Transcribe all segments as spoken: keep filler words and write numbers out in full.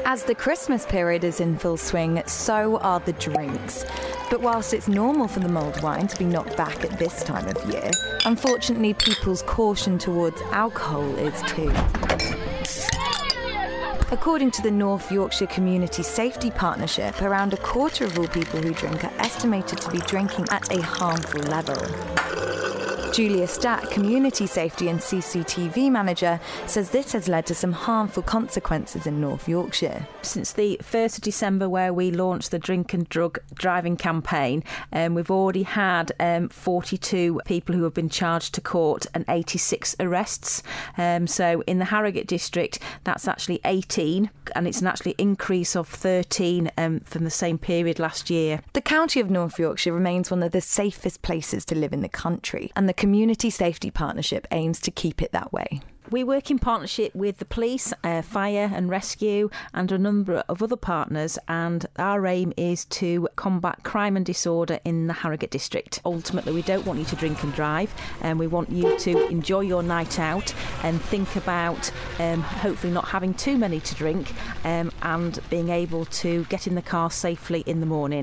As the Christmas period is in full swing, so are the drinks. But whilst it's normal for the mulled wine to be knocked back at this time of year, unfortunately people's caution towards alcohol is too. According to the North Yorkshire Community Safety Partnership, around a quarter of all people who drink are estimated to be drinking at a harmful level. Julia Stack, Community Safety and C C T V Manager, says this has led to some harmful consequences in North Yorkshire. Since the first of December, where we launched the Drink and Drug Driving campaign, um, we've already had um, forty-two people who have been charged to court and eighty-six arrests. Um, so in the Harrogate district, that's actually eighteen, and it's an actually increase of thirteen um, from the same period last year. The county of North Yorkshire remains one of the safest places to live in the country, and the Community Safety Partnership aims to keep it that way. We work in partnership with the police, uh, fire and rescue and a number of other partners, and our aim is to combat crime and disorder in the Harrogate district. Ultimately, we don't want you to drink and drive, and we want you to enjoy your night out and think about um, hopefully not having too many to drink um, and being able to get in the car safely in the morning.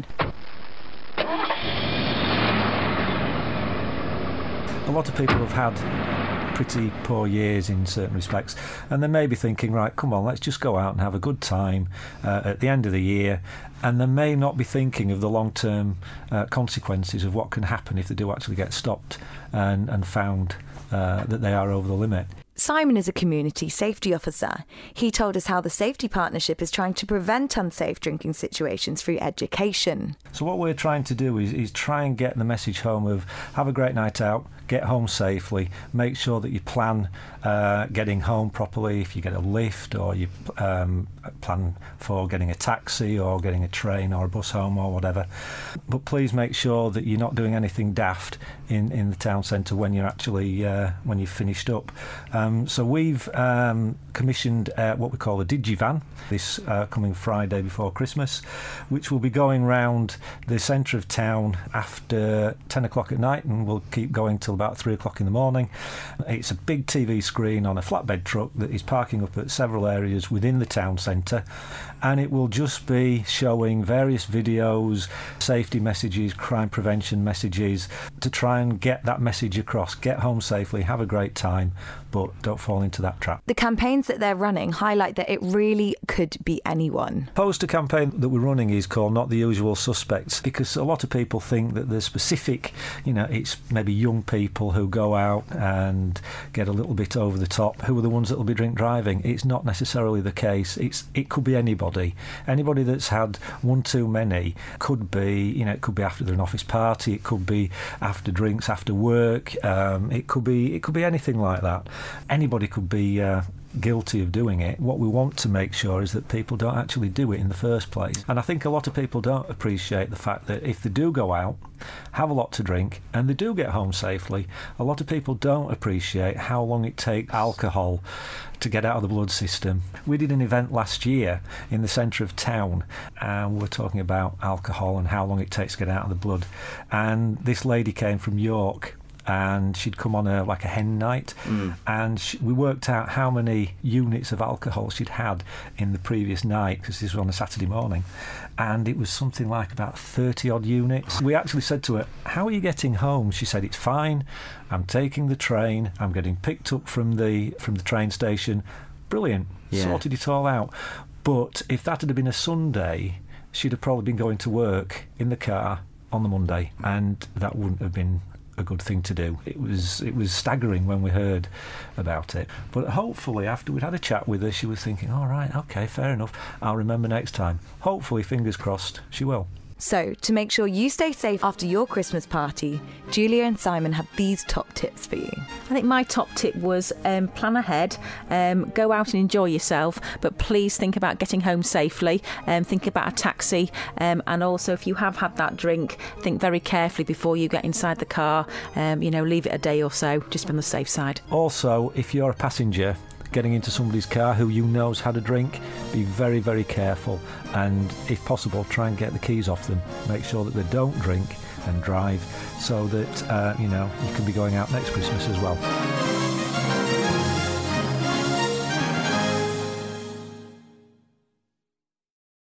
A lot of people have had pretty poor years in certain respects, and they may be thinking, right, come on, let's just go out and have a good time uh, at the end of the year, and they may not be thinking of the long-term uh, consequences of what can happen if they do actually get stopped and, and found uh, that they are over the limit. Simon is a community safety officer. He told us how the Safety Partnership is trying to prevent unsafe drinking situations through education. So what we're trying to do is, is try and get the message home of have a great night out, get home safely, make sure that you plan uh, getting home properly if you get a lift, or you um, plan for getting a taxi or getting a train or a bus home or whatever. But please make sure that you're not doing anything daft in, in the town centre when you're actually uh, when you've finished up. Um, so we've um, commissioned uh, what we call a Digivan this uh, coming Friday before Christmas, which will be going round the centre of town after ten o'clock at night, and will keep going till about three o'clock in the morning. It's a big T V screen on a flatbed truck that is parking up at several areas within the town centre, and it will just be showing various videos, safety messages, crime prevention messages, to try and get that message across. Get home safely, have a great time, but don't fall into that trap. The campaigns that they're running highlight that it really could be anyone. Poster campaign that we're running is called Not the Usual Suspects, because a lot of people think that there's specific, you know, it's maybe young people who go out and get a little bit over the top, who are the ones that will be drink driving. It's not necessarily the case. It's it could be anybody. Anybody that's had one too many. Could be, you know, it could be after an office party, it could be after drinks after work, um, it could be it could be anything like that. Anybody could be uh, guilty of doing it. What we want to make sure is that people don't actually do it in the first place. And I think a lot of people don't appreciate the fact that if they do go out, have a lot to drink, and they do get home safely, a lot of people don't appreciate how long it takes alcohol to get out of the blood system. We did an event last year in the centre of town, and we were talking about alcohol and how long it takes to get out of the blood. And this lady came from York, and she'd come on a like a hen night, mm. and she, we worked out how many units of alcohol she'd had in the previous night, because this was on a Saturday morning, and it was something like about thirty odd units. We actually said to her, how are you getting home? She said, it's fine, I'm taking the train, I'm getting picked up from the from the train station. Brilliant. Yeah. Sorted it all out. But if that had been a Sunday, she'd have probably been going to work in the car on the Monday, and that wouldn't have been a good thing to do. It was it was staggering when we heard about it. But hopefully, after we'd had a chat with her, she was thinking, all right, okay, fair enough, I'll remember next time. Hopefully, fingers crossed, she will. So, to make sure you stay safe after your Christmas party, Julia and Simon have these top tips for you. I think my top tip was um, plan ahead, um, go out and enjoy yourself, but please think about getting home safely, um, think about a taxi, um, and also if you have had that drink, think very carefully before you get inside the car, um, you know, leave it a day or so, just on the safe side. Also, if you're a passenger getting into somebody's car who you know's had a drink, be very, very careful, and if possible, try and get the keys off them. Make sure that they don't drink and drive, so that uh, you know, you can be going out next Christmas as well.